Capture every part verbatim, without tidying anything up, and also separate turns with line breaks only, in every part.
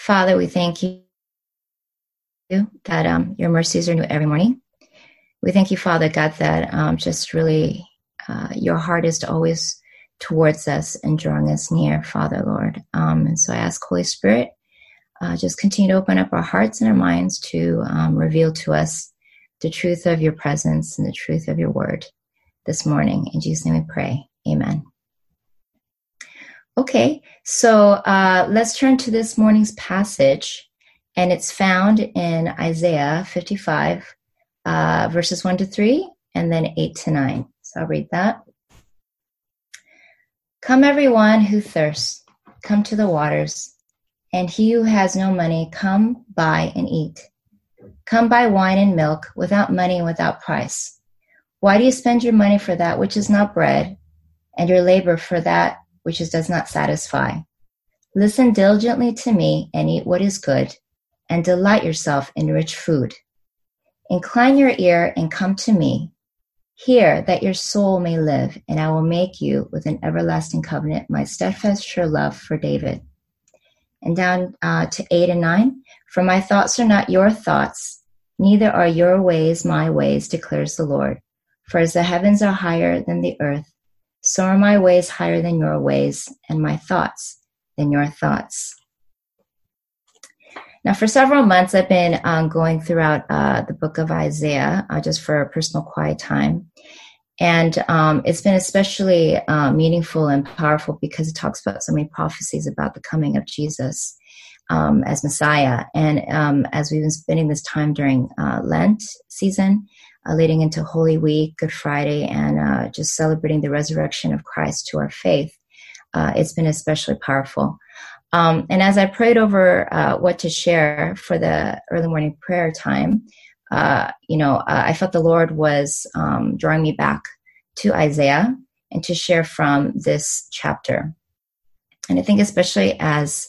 Father, we thank you that um, your mercies are new every morning. We thank you, Father God, that um, just really uh, your heart is to always towards us and drawing us near, Father, Lord. Um, and so I ask, Holy Spirit, uh, just continue to open up our hearts and our minds to um, reveal to us the truth of your presence and the truth of your word this morning. In Jesus' name we pray. Amen. Okay, so uh, let's turn to this morning's passage, and it's found in Isaiah fifty-five, uh, verses one to three, and then eight to nine. So I'll read that. Come, everyone who thirsts, come to the waters, and he who has no money, come buy and eat. Come buy wine and milk without money and without price. Why do you spend your money for that which is not bread, and your labor for that which is, does not satisfy? Listen diligently to me and eat what is good, and delight yourself in rich food. Incline your ear and come to me. Hear that your soul may live, and I will make you with an everlasting covenant, my steadfast sure love for David. And down uh, to eight and nine. For my thoughts are not your thoughts, neither are your ways my ways, declares the Lord. For as the heavens are higher than the earth, so are my ways higher than your ways, and my thoughts than your thoughts. Now, for several months, I've been um, going throughout uh, the book of Isaiah, uh, just for a personal quiet time. And um, it's been especially uh, meaningful and powerful because it talks about so many prophecies about the coming of Jesus um, as Messiah. And um, as we've been spending this time during uh, Lent season, uh, leading into Holy Week, Good Friday, and uh, just celebrating the resurrection of Christ to our faith, uh, it's been especially powerful. Um, and as I prayed over uh, what to share for the early morning prayer time, uh, you know, uh, I felt the Lord was um, drawing me back to Isaiah and to share from this chapter. And I think especially as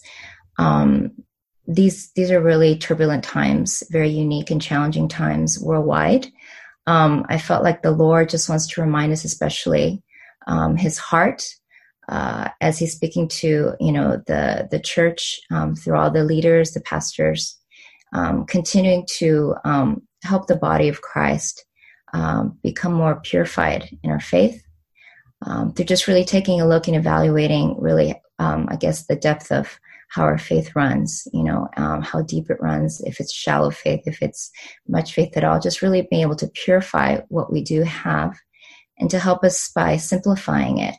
um, these these are really turbulent times, very unique and challenging times worldwide, um, I felt like the Lord just wants to remind us, especially um, his heart, Uh, as he's speaking to, you know, the the church um, through all the leaders, the pastors, um, continuing to um, help the body of Christ um, become more purified in our faith. Um, they're just really taking a look and evaluating, really, um, I guess, the depth of how our faith runs. You know, um, how deep it runs. If it's shallow faith, if it's much faith at all. Just really being able to purify what we do have, and to help us by simplifying it.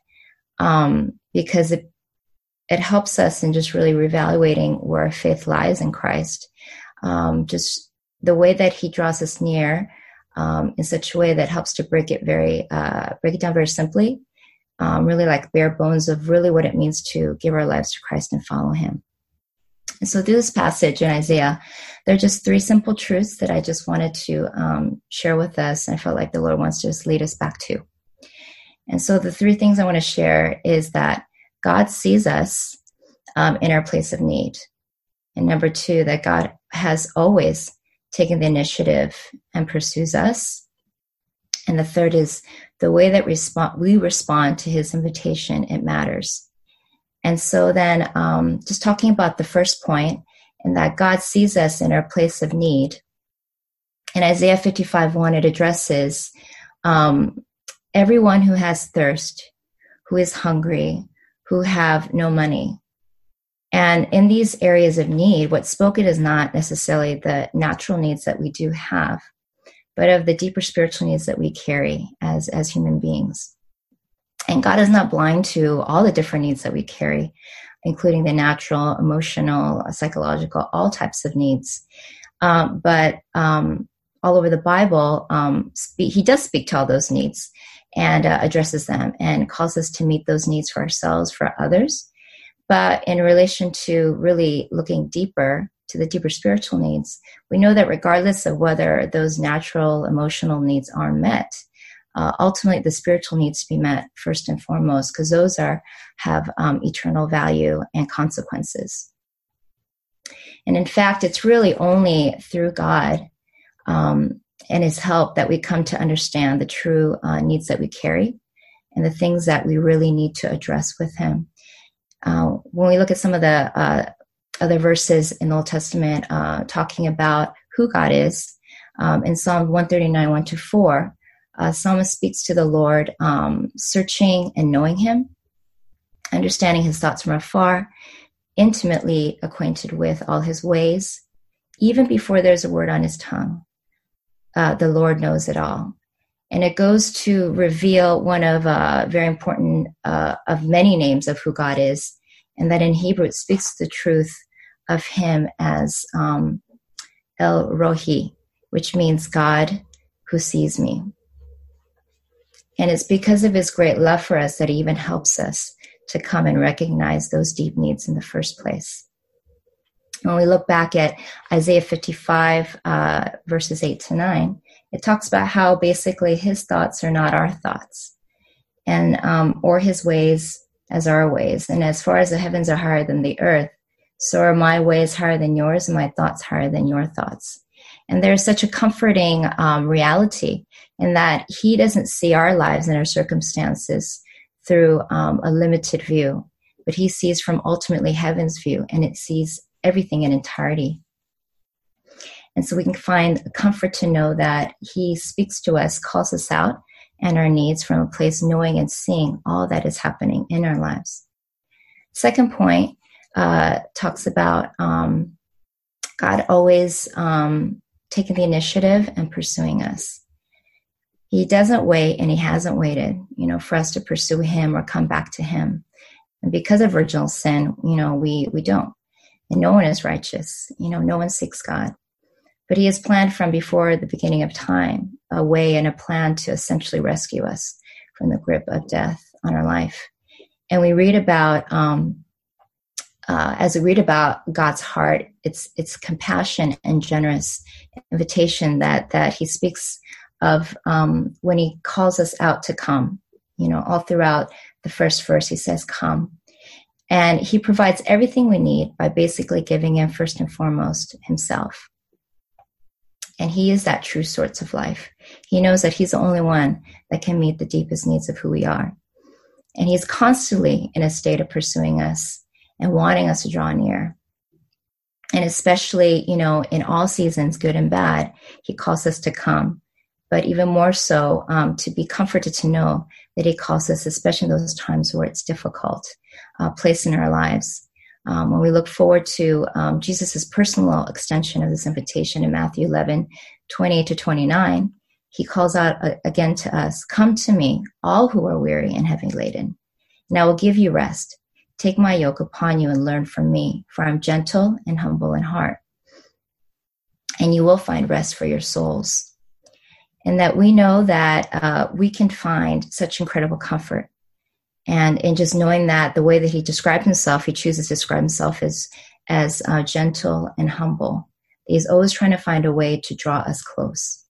Um, because it it helps us in just really reevaluating where our faith lies in Christ. Um, just the way that he draws us near um, in such a way that helps to break it very uh, break it down very simply, um, really like bare bones of really what it means to give our lives to Christ and follow him. And so through this passage in Isaiah, there are just three simple truths that I just wanted to um, share with us, and I felt like the Lord wants to just lead us back to. And so the three things I want to share is that God sees us um, in our place of need. And number two, that God has always taken the initiative and pursues us. And the third is the way that respond, we respond to his invitation, it matters. And so then um, just talking about the first point, and that God sees us in our place of need. In Isaiah fifty-five one, it addresses um, everyone who has thirst, who is hungry, who have no money. And in these areas of need, what's spoken is not necessarily the natural needs that we do have, but of the deeper spiritual needs that we carry as, as human beings. And God is not blind to all the different needs that we carry, including the natural, emotional, psychological, all types of needs. Um, but um, all over the Bible, um, speak, he does speak to all those needs, and uh, addresses them and calls us to meet those needs for ourselves, for others. But in relation to really looking deeper to the deeper spiritual needs, we know that regardless of whether those natural, emotional needs are met, uh, ultimately the spiritual needs to be met first and foremost, because those are have um, eternal value and consequences. And in fact, it's really only through God um, and his help that we come to understand the true uh, needs that we carry and the things that we really need to address with him. Uh, when we look at some of the uh, other verses in the Old Testament uh, talking about who God is. Um, in Psalm one thirty-nine, one to four, uh, Psalmist speaks to the Lord, um, searching and knowing him, understanding his thoughts from afar, intimately acquainted with all his ways. Even before there's a word on his tongue, uh, the Lord knows it all. And it goes to reveal one of uh, very important uh, of many names of who God is, and that in Hebrew it speaks the truth of him as um, El Rohi, which means God who sees me. And it's because of his great love for us that he even helps us to come and recognize those deep needs in the first place. When we look back at Isaiah fifty-five, uh, verses eight to nine, it talks about how basically his thoughts are not our thoughts, and um, or his ways as our ways. And as far as the heavens are higher than the earth, so are my ways higher than yours, and my thoughts higher than your thoughts. And there's such a comforting um, reality in that he doesn't see our lives and our circumstances through um, a limited view, but he sees from ultimately heaven's view, and it sees everything in entirety. And so we can find comfort to know that he speaks to us, calls us out, and our needs from a place knowing and seeing all that is happening in our lives. Second point uh, talks about um, God always um, taking the initiative and pursuing us. He doesn't wait, and he hasn't waited, you know, for us to pursue him or come back to him. And because of original sin, you know, we we don't. And no one is righteous. You know, no one seeks God. But he has planned from before the beginning of time a way and a plan to essentially rescue us from the grip of death on our life. And we read about, um, uh, as we read about God's heart, it's it's compassion and generous invitation that that he speaks of um, when he calls us out to come. You know, all throughout the first verse, he says, come. And he provides everything we need by basically giving him first and foremost himself. And he is that true source of life. He knows that he's the only one that can meet the deepest needs of who we are. And he's constantly in a state of pursuing us and wanting us to draw near. And especially, you know, in all seasons, good and bad, he calls us to come. But even more so, um, to be comforted to know that he calls us, especially in those times where it's difficult, uh, place in our lives. Um, when we look forward to um, Jesus' personal extension of this invitation in Matthew eleven, twenty-eight to twenty-nine, he calls out uh, again to us, come to me, all who are weary and heavy laden, and I will give you rest. Take my yoke upon you and learn from me, for I'm gentle and humble in heart, and you will find rest for your souls. And that we know that uh, we can find such incredible comfort. And in just knowing that the way that he describes himself, he chooses to describe himself as, as uh, gentle and humble. He's always trying to find a way to draw us close.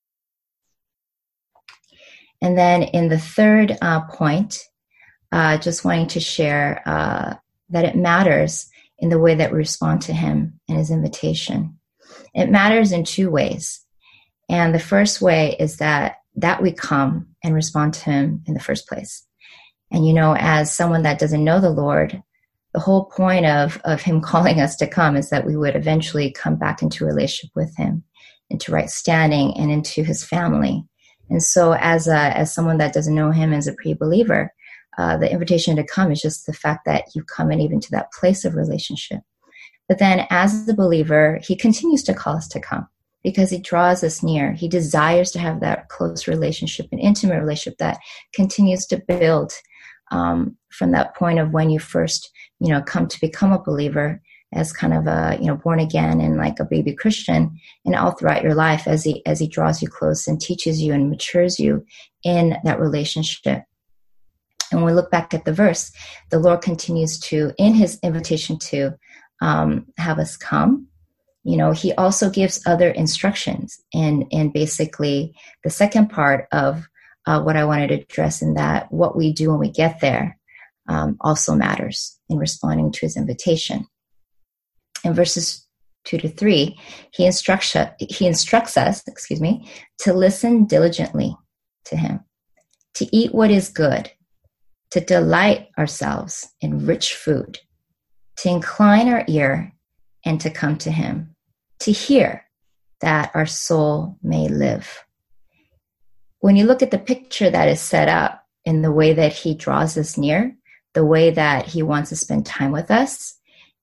And then in the third uh, point, uh, just wanting to share uh, that it matters in the way that we respond to him and his invitation. It matters in two ways. And the first way is that that we come and respond to him in the first place. And, you know, as someone that doesn't know the Lord, the whole point of, of him calling us to come is that we would eventually come back into a relationship with him, into right standing and into his family. And so as a, as someone that doesn't know him as a pre-believer, uh, the invitation to come is just the fact that you come in even to that place of relationship. But then as the believer, he continues to call us to come, because he draws us near. He desires to have that close relationship, an intimate relationship that continues to build um, from that point of when you first, you know, come to become a believer as kind of a, you know, born again and like a baby Christian, and all throughout your life as he, as he draws you close and teaches you and matures you in that relationship. And when we look back at the verse, the Lord continues to, in his invitation to um, have us come, you know, he also gives other instructions. And, and basically the second part of uh, what I wanted to address in that what we do when we get there um, also matters in responding to his invitation. In verses two to three, he instructs, he instructs us, excuse me, to listen diligently to him, to eat what is good, to delight ourselves in rich food, to incline our ear and to come to him, to hear that our soul may live. When you look at the picture that is set up in the way that he draws us near, the way that he wants to spend time with us,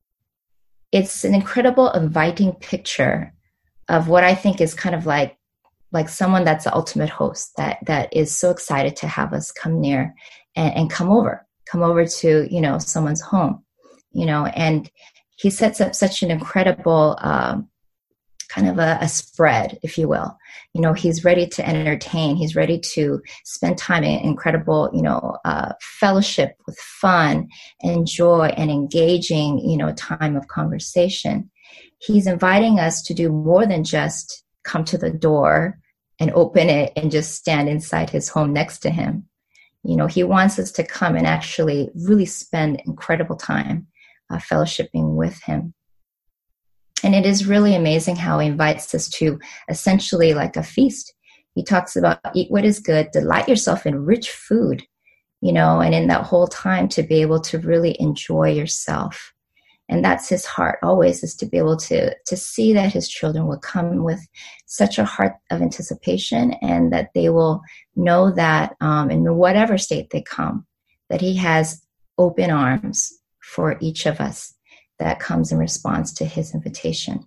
it's an incredible, inviting picture of what I think is kind of like, like someone that's the ultimate host, that, that is so excited to have us come near and, and come over, come over to, you know, someone's home, you know, and he sets up such an incredible, um, kind of a, a spread, if you will. You know, he's ready to entertain. He's ready to spend time in incredible, you know, uh, fellowship with fun and joy and engaging, you know, time of conversation. He's inviting us to do more than just come to the door and open it and just stand inside his home next to him. You know, he wants us to come and actually really spend incredible time uh, fellowshipping with him. And it is really amazing how he invites us to essentially like a feast. He talks about eat what is good, delight yourself in rich food, you know, and in that whole time to be able to really enjoy yourself. And that's his heart always, is to be able to, to see that his children will come with such a heart of anticipation, and that they will know that um, in whatever state they come, that he has open arms for each of us that comes in response to his invitation.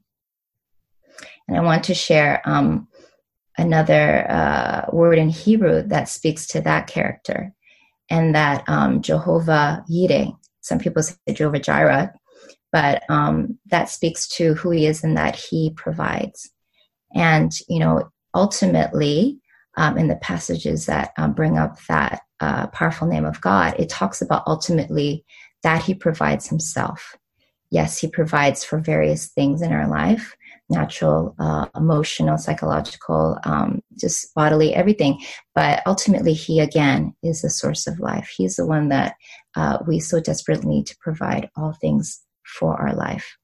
And I want to share um, another uh, word in Hebrew that speaks to that character, and that um, Jehovah Yireh, some people say Jehovah Jireh, but um, that speaks to who he is and that he provides. And, you know, ultimately, um, in the passages that um, bring up that uh, powerful name of God, it talks about ultimately that he provides himself. Yes, he provides for various things in our life, natural, uh, emotional, psychological, um, just bodily, everything. But ultimately, he, again, is the source of life. He's the one that uh, we so desperately need to provide all things for our life.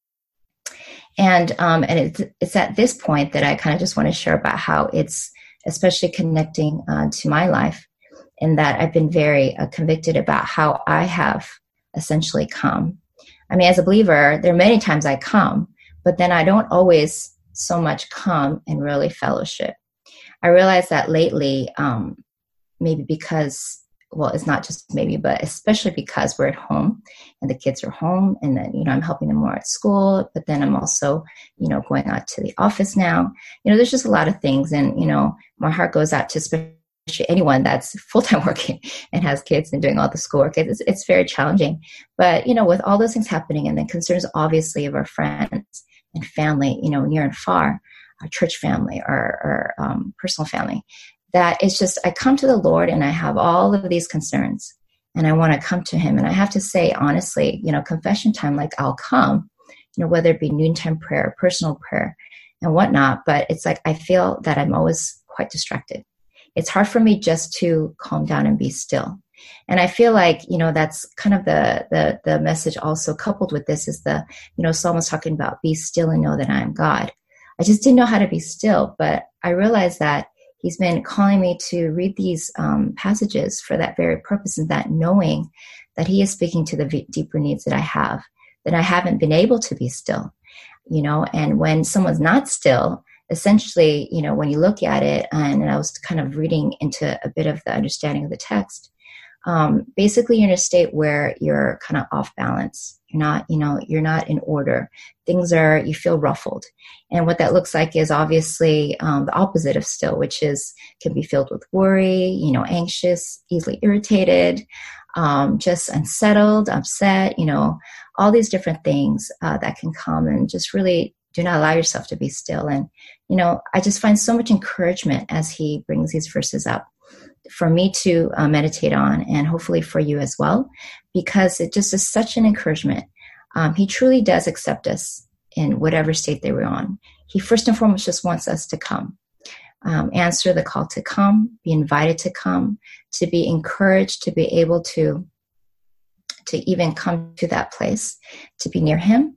And um, and it's, it's at this point that I kind of just want to share about how it's especially connecting uh, to my life, in that I've been very uh, convicted about how I have essentially come. I mean, as a believer, there are many times I come, but then I don't always so much come and really fellowship. I realize that lately, um, maybe because, well, it's not just maybe, but especially because we're at home and the kids are home, and then, you know, I'm helping them more at school, but then I'm also, you know, going out to the office now. You know, there's just a lot of things, and, you know, my heart goes out to especially anyone that's full-time working and has kids and doing all the schoolwork. It's, it's very challenging. But, you know, with all those things happening, and then concerns obviously of our friends and family, you know, near and far, our church family, our, our um, personal family, that it's just, I come to the Lord and I have all of these concerns and I want to come to him. And I have to say, honestly, you know, confession time, like I'll come, you know, whether it be noontime prayer, personal prayer and whatnot. But it's like, I feel that I'm always quite distracted. It's hard for me just to calm down and be still. And I feel like, you know, that's kind of the, the, the message also coupled with this is the, you know, Psalm was talking about be still and know that I am God. I just didn't know how to be still, but I realized that he's been calling me to read these um, passages for that very purpose, and that knowing that he is speaking to the v- deeper needs that I have, that I haven't been able to be still, you know, and when someone's not still, essentially, you know, when you look at it, and I was kind of reading into a bit of the understanding of the text, um, basically you're in a state where you're kind of off balance. You're not, you know, you're not in order. Things are, you feel ruffled. And what that looks like is obviously um, the opposite of still, which is, can be filled with worry, you know, anxious, easily irritated, um, just unsettled, upset, you know, all these different things uh, that can come, and just really do not allow yourself to be still. And, you know, I just find so much encouragement as he brings these verses up for me to uh, meditate on, and hopefully for you as well, because it just is such an encouragement. Um, he truly does accept us in whatever state they were on. He first and foremost just wants us to come, um, answer the call to come, be invited to come, to be encouraged, to be able to, to even come to that place, to be near him,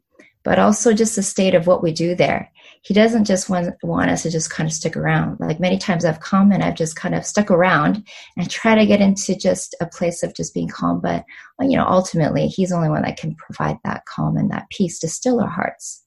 but also just the state of what we do there. He doesn't just want, want us to just kind of stick around. Like many times I've come and I've just kind of stuck around and try to get into just a place of just being calm. But, you know, ultimately he's the only one that can provide that calm and that peace to still our hearts.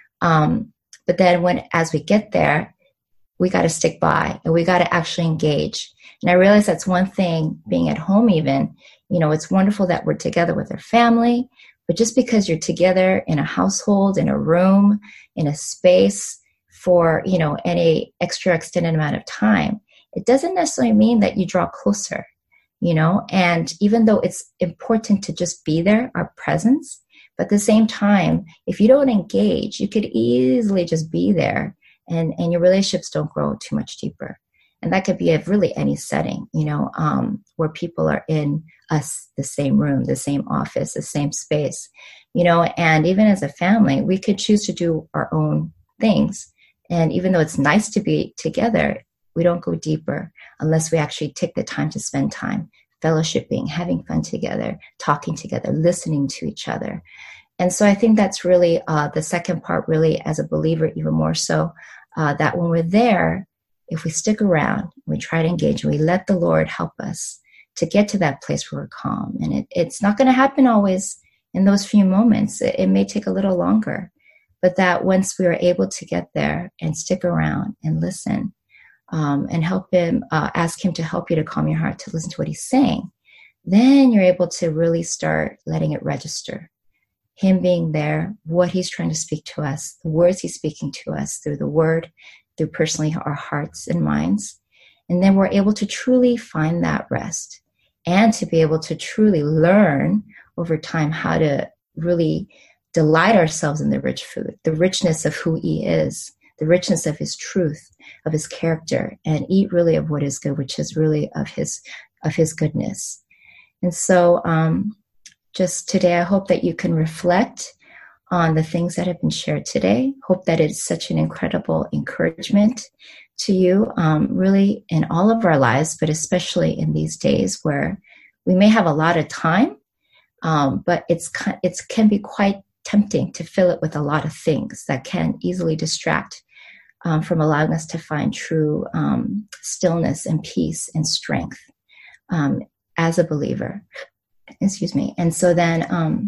Um, but then when, as we get there, we got to stick by and we got to actually engage. And I realize that's one thing being at home even, you know, it's wonderful that we're together with our family. But just because you're together in a household, in a room, in a space for, you know, any extra extended amount of time, it doesn't necessarily mean that you draw closer, you know, and even though it's important to just be there, our presence, but at the same time, if you don't engage, you could easily just be there and, and your relationships don't grow too much deeper. And that could be of really any setting, you know, um, where people are in us, the same room, the same office, the same space, you know, and even as a family, we could choose to do our own things. And even though it's nice to be together, we don't go deeper unless we actually take the time to spend time fellowshipping, having fun together, talking together, listening to each other. And so I think that's really uh, the second part, really, as a believer, even more so, uh, that when we're there, if we stick around, we try to engage, and we let the Lord help us to get to that place where we're calm. And it, it's not going to happen always in those few moments. It, it may take a little longer, but that once we are able to get there and stick around and listen um, and help him, uh, ask him to help you to calm your heart, to listen to what he's saying, then you're able to really start letting it register. Him being there, what he's trying to speak to us, the words he's speaking to us through the word, through personally our hearts and minds. And then we're able to truly find that rest and to be able to truly learn over time how to really delight ourselves in the rich food, the richness of who he is, the richness of his truth, of his character, and eat really of what is good, which is really of his, of his goodness. And so um, just today, I hope that you can reflect on the things that have been shared today. Hope that it's such an incredible encouragement to you, um, really in all of our lives, but especially in these days where we may have a lot of time, um, but it's it can be quite tempting to fill it with a lot of things that can easily distract um, from allowing us to find true um, stillness and peace and strength um, as a believer. Excuse me. And so then, um,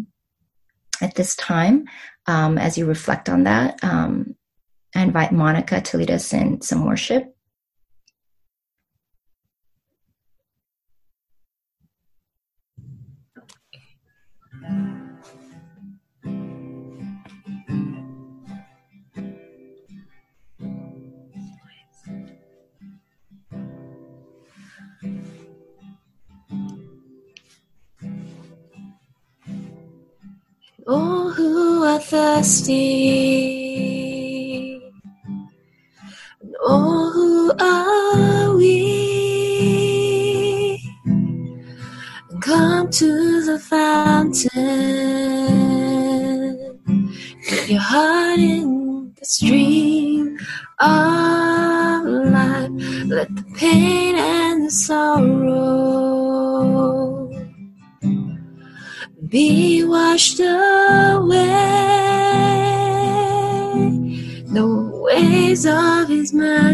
at this time, um, as you reflect on that, um, I invite Monica to lead us in some worship. Oh, who are thirsty, and oh, who are we? Come to the fountain, dip your heart in the stream of life. Let the pain and the sorrow be washed away. The waves of his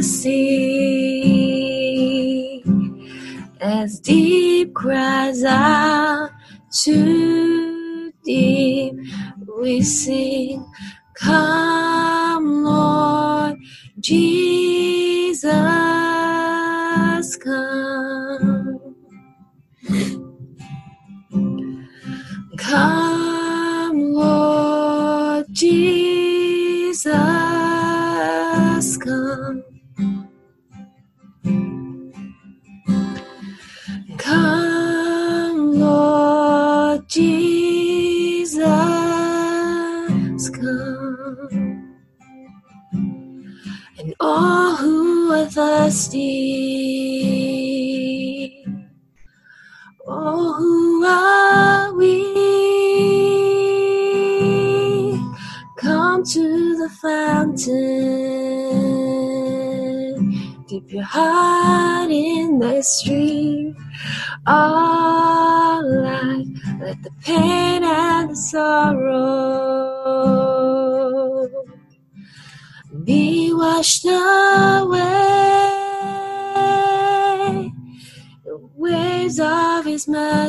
mercy, as deep cries out to deep, we sing, come Lord Jesus, come. Come, Lord Jesus, come. Come, Lord Jesus, come. And all who are thirsty, oh, who are we? Come to the fountain, dip your heart in the stream of life. Let the pain and the sorrow
Be washed away, the waves of his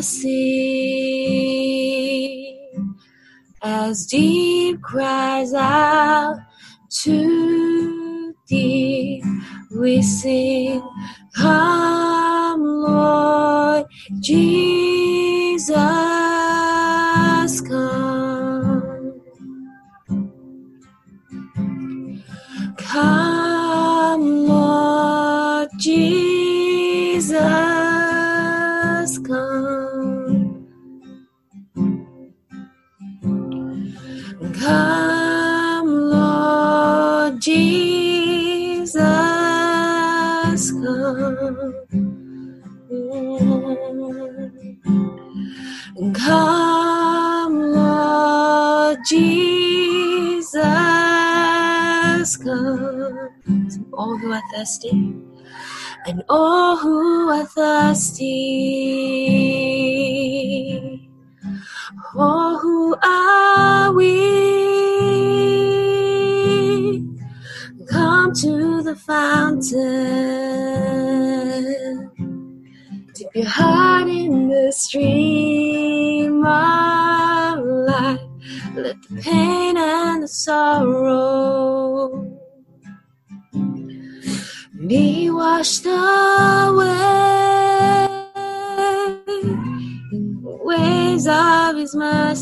mercy, as deep cries out to deep, we sing, come Lord Jesus, come. Come Lord Jesus, come. Come Lord Jesus, come. Come Lord Jesus, come. To all who are thirsty, and all who are thirsty, all who are weak, come to the fountain. Dip your heart in the stream of life. Let the pain and the sorrow be washed away in the waves of his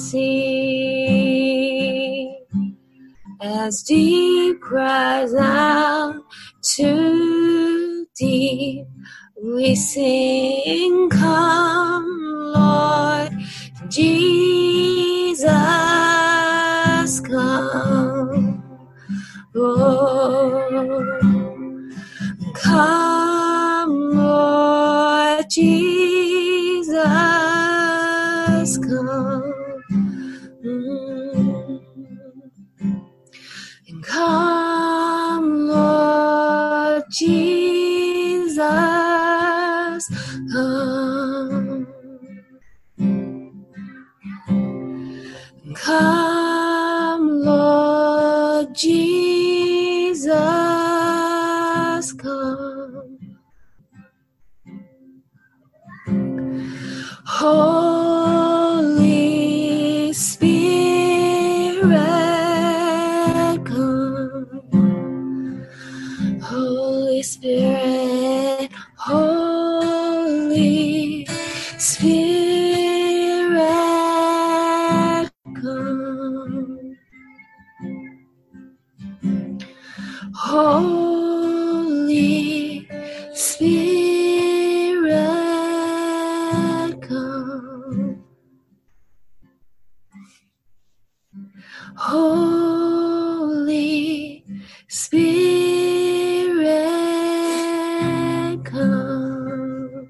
mercy, as deep cries out to deep, we sing, come Lord Jesus, come. Oh, come Lord Jesus, come. Mm. And come Lord Jesus, come. Come Lord Jesus, come. Holy Spirit, come. Holy Spirit, Holy Spirit, come. Holy Spirit, come. Holy Spirit, come.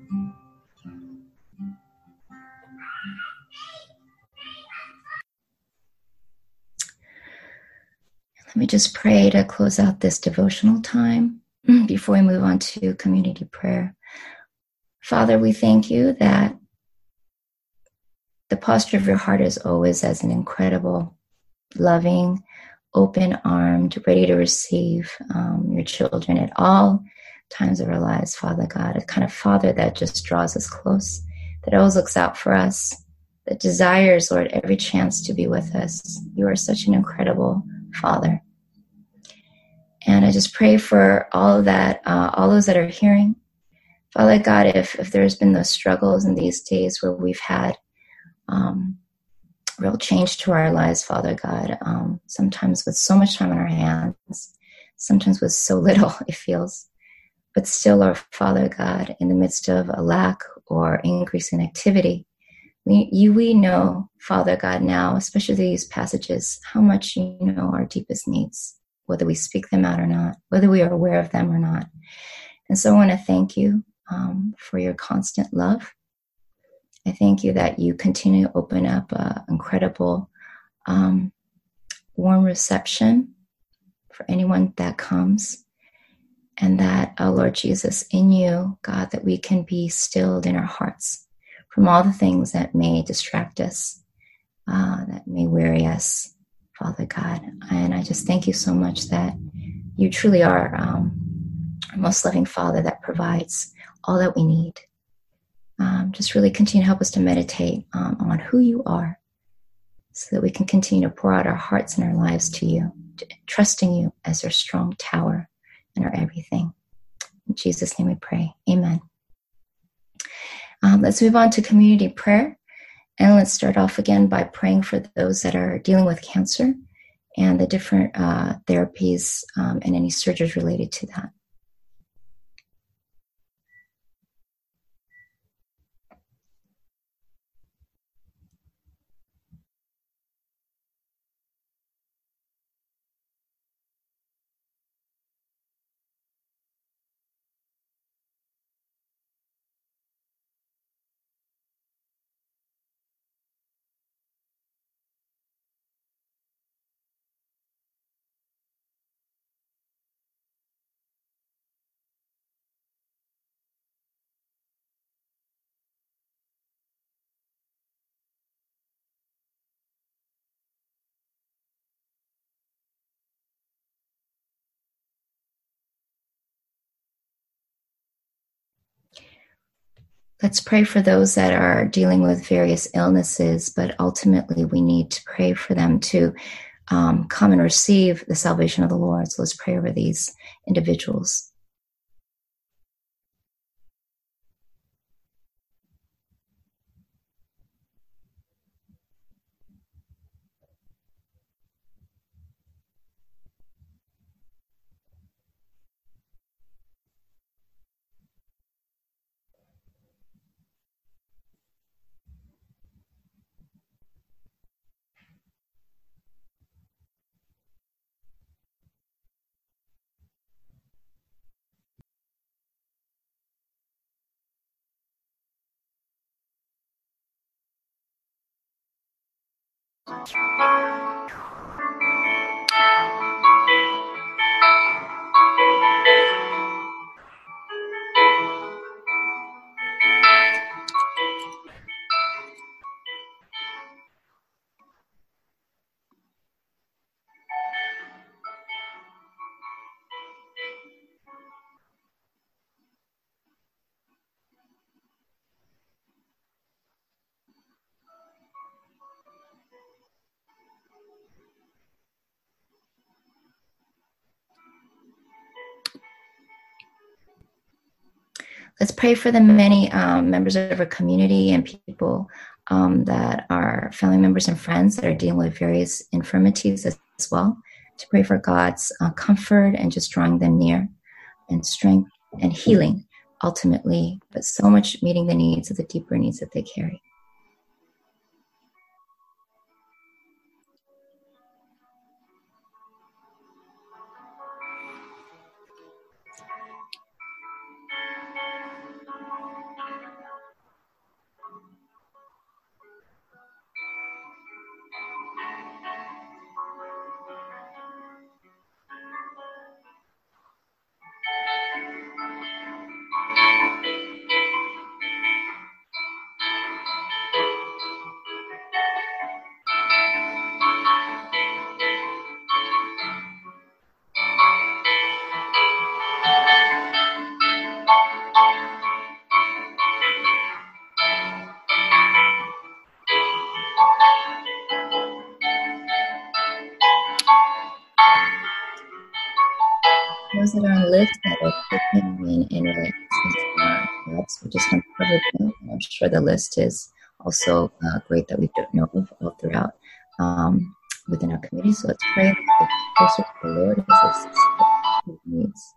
Let me just pray to close out this devotional time before we move on to community prayer. Father, we thank you that the posture of your heart is always as an incredible, loving, open-armed, ready to receive um, your children at all times of our lives, Father God. A kind of Father that just draws us close, that always looks out for us, that desires, Lord, every chance to be with us. You are such an incredible Father. And I just pray for all of that, uh, all those that are hearing. Father God, if, if there's been those struggles in these days where we've had um, real change to our lives, Father God, um, sometimes with so much time on our hands, sometimes with so little, it feels, but still, our Father God, in the midst of a lack or increase in activity, we, you, we know, Father God, now, especially these passages, how much you know our deepest needs, whether we speak them out or not, whether we are aware of them or not. And so I want to thank you um, for your constant love. I thank you that you continue to open up an incredible, um, warm reception for anyone that comes. And that, oh Lord Jesus, in you, God, that we can be stilled in our hearts from all the things that may distract us, uh, that may weary us, Father God. And I just thank you so much that you truly are um, our most loving Father that provides all that we need. Um, just really continue to help us to meditate um, on who you are so that we can continue to pour out our hearts and our lives to you, to, trusting you as our strong tower and our everything. In Jesus' name we pray. Amen. Um, let's move on to community prayer. And let's start off again by praying for those that are dealing with cancer and the different uh, therapies um, and any surgeries related to that. Let's pray for those that are dealing with various illnesses, but ultimately we need to pray for them to um, come and receive the salvation of the Lord. So let's pray over these individuals. Let's pray for the many um, members of our community and people um, that are family members and friends that are dealing with various infirmities as, as well. To pray for God's uh, comfort and just drawing them near, and strength and healing ultimately, but so much meeting the needs of the deeper needs that they carry. Those that are on the list that are cooking in, in relationships uh, jobs, we just want to cover them. I'm sure the list is also uh, great that we don't know of all throughout um, within our community. So let's pray closer to the Lord as this is needs.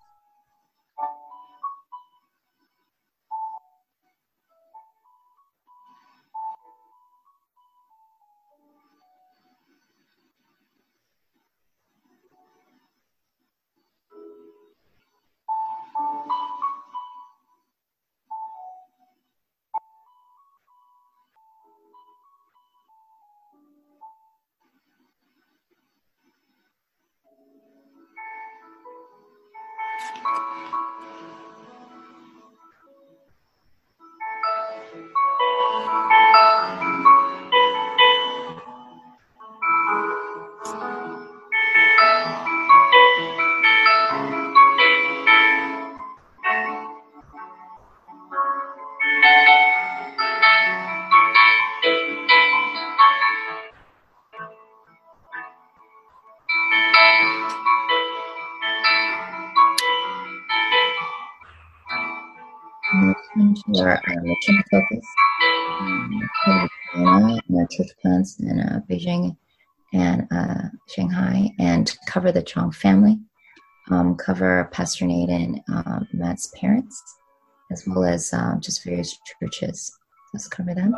into our, our mission focus. Um, China and our church plants in uh, Beijing and uh, Shanghai, and cover the Chong family. Um, cover Pastor Nate and um, Matt's parents, as well as um, just various churches. Let's cover them.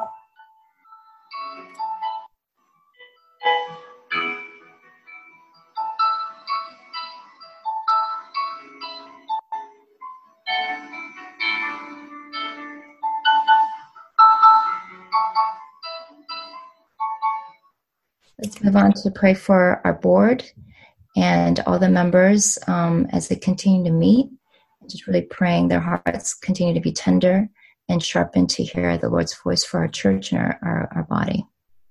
Let's move on to pray for our board and all the members um, as they continue to meet. Just really praying their hearts continue to be tender and sharpened to hear the Lord's voice for our church and our, our, our body.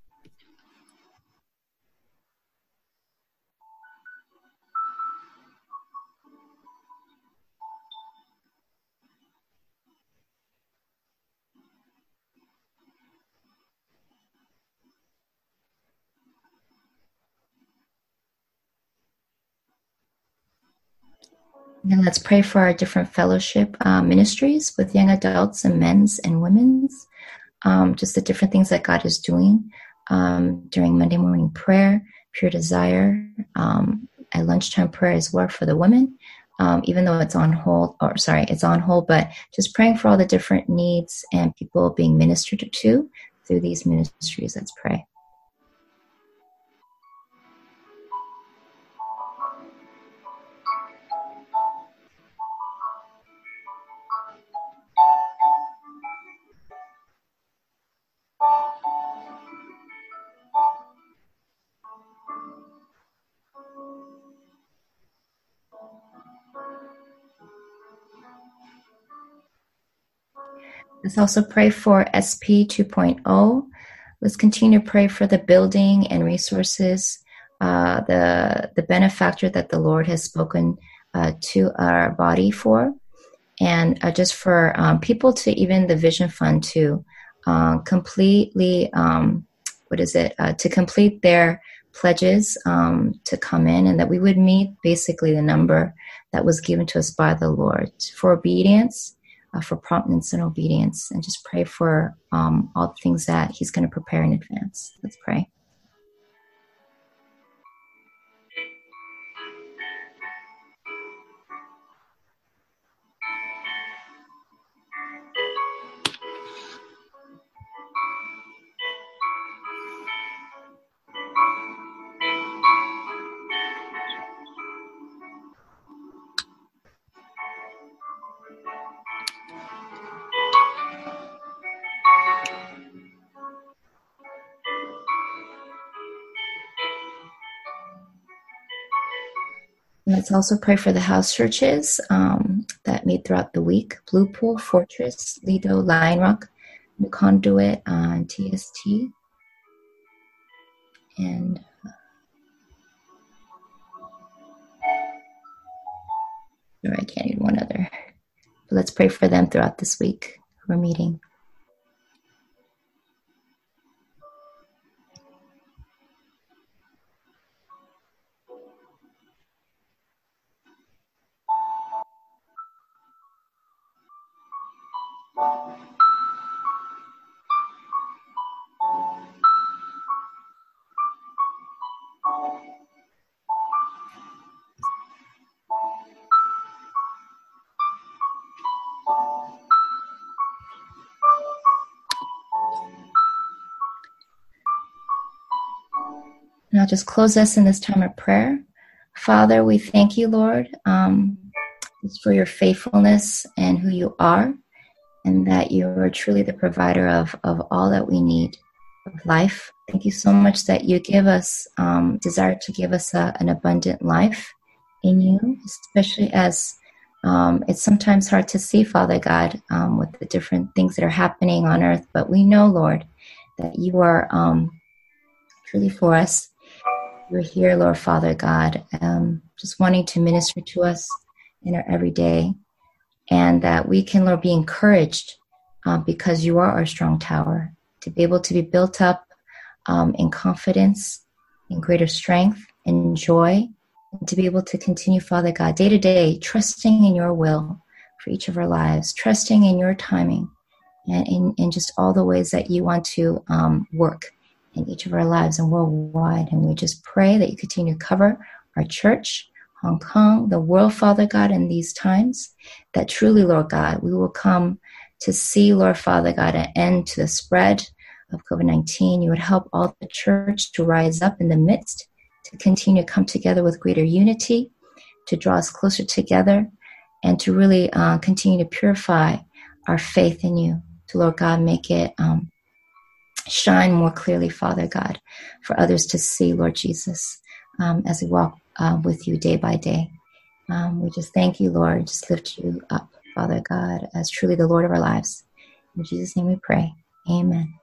And let's pray for our different fellowship uh, ministries with young adults and men's and women's. Um, just the different things that God is doing um, during Monday morning prayer, pure desire, um, at lunchtime prayer as well for the women, um, even though it's on hold, or sorry, it's on hold, but just praying for all the different needs and people being ministered to through these ministries. Let's pray. Let's also pray for S P two point oh. Let's continue to pray for the building and resources, uh, the the benefactor that the Lord has spoken uh, to our body for, and uh, just for um, people to even the Vision Fund to uh, completely, um, what is it, uh, to complete their pledges um, to come in, and that we would meet basically the number that was given to us by the Lord for obedience. Uh, for promptness and obedience, and just pray for um, all the things that he's going to prepare in advance. Let's pray. Let's also pray for the house churches um, that meet throughout the week. Blue Pool, Fortress, Lido, Lion Rock, New Conduit, uh, and T S T. And uh, I can't read one other. But let's pray for them throughout this week. We're meeting. And I'll just close us in this time of prayer. Father, we thank you, Lord, um, for your faithfulness and who you are, and that you are truly the provider of, of all that we need of life. Thank you so much that you give us, um, desire to give us a, an abundant life in you, especially as um, it's sometimes hard to see, Father God, um, with the different things that are happening on earth. But we know, Lord, that you are um, truly for us. You're here, Lord Father God, um, just wanting to minister to us in our everyday, and that we can, Lord, be encouraged uh, because you are our strong tower, to be able to be built up um, in confidence, in greater strength, and joy, and to be able to continue, Father God, day to day, trusting in your will, for each of our lives, trusting in your timing and in, in just all the ways that you want to um, work in each of our lives and worldwide. And we just pray that you continue to cover our church, Hong Kong, the world, Father God, in these times, that truly, Lord God, we will come to see, Lord Father God, an end to the spread of COVID nineteen. You would help all the church to rise up in the midst, to continue to come together with greater unity, to draw us closer together, and to really uh, continue to purify our faith in you, to, Lord God, make it um, shine more clearly, Father God, for others to see, Lord Jesus, um, as we walk uh, with you day by day. Um, we just thank you, Lord, just lift you up, Father God, as truly the Lord of our lives. In Jesus' name we pray. Amen.